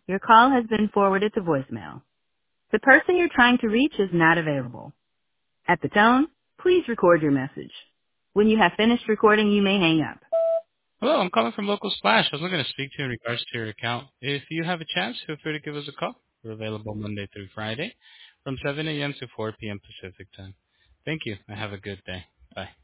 Your call has been forwarded to voicemail. The person you're trying to reach is not available. At the tone, please record your message. When you have finished recording, you may hang up. Hello, I'm calling from Local Splash. I was looking to speak to you in regards to your account. If you have a chance, feel free to give us a call. We're available Monday through Friday from 7 a.m. to 4 p.m. Pacific time. Thank you, and have a good day. Bye.